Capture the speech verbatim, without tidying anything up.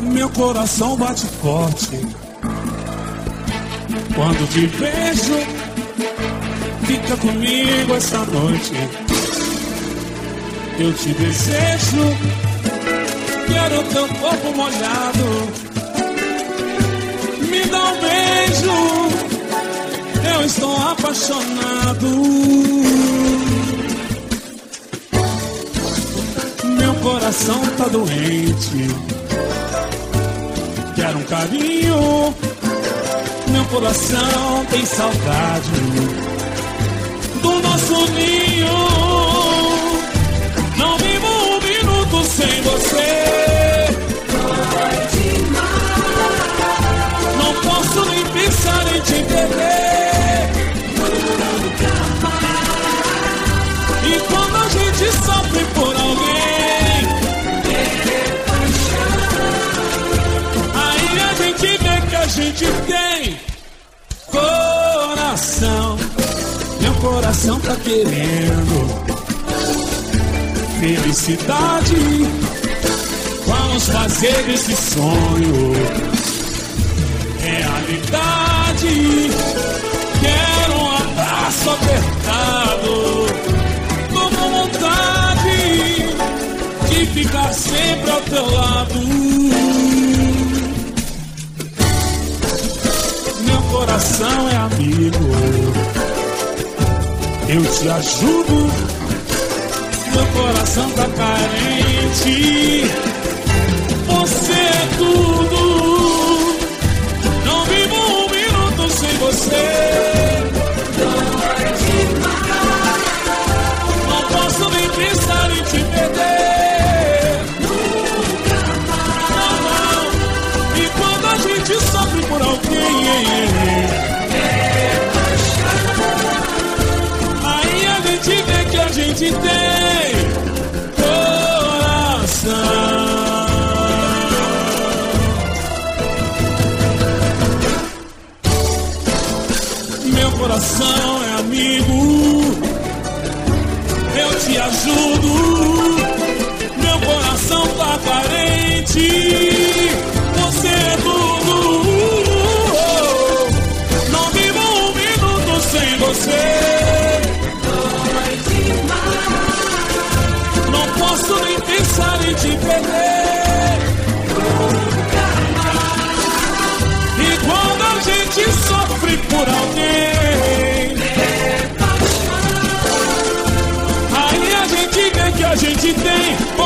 Meu coração bate forte quando te vejo. Fica comigo essa noite. Eu te desejo. Quero teu corpo molhado. Me dá um beijo. Eu estou apaixonado. Meu coração tá doente. Quero um carinho. Meu coração tem saudade do nosso ninho. Não vivo um minuto sem você. Não posso nem pensar em te perder. E quando a gente sofre por alguém, aí a gente vê que a gente tem coração. Meu coração tá querendo felicidade. Vamos fazer esse sonho realidade. Quero um abraço apertado. Tô com vontade de ficar sempre ao teu lado. Meu coração é amigo. Eu te ajudo. Meu coração tá carente. Você é tudo. Não vivo um minuto sem você. Não posso nem pensar em te perder. Não, não. E quando a gente sofre por alguém, aí a gente vê que a gente tem coração. Meu coração é amigo. Eu te ajudo. Meu coração tá carente. Você é tudo. Não vivo um minuto sem você. Não posso nem pensar em te perder. E quando a gente sofre por alguém, aí a gente vê que a gente tem